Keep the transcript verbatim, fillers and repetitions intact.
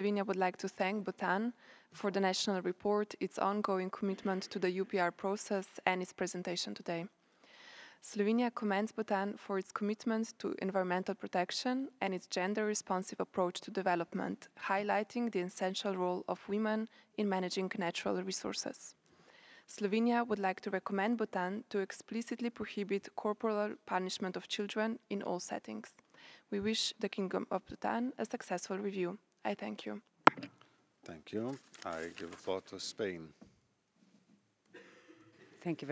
Slovenia would like to thank Bhutan for the national report, its ongoing commitment to the U P R process, and its presentation today. Slovenia commends Bhutan for its commitment to environmental protection and its gender-responsive approach to development, highlighting the essential role of women in managing natural resources. Slovenia would like to recommend Bhutan to explicitly prohibit corporal punishment of children in all settings. We wish the Kingdom of Bhutan a successful review. I thank you. Thank you. I give the floor to Spain. Thank you very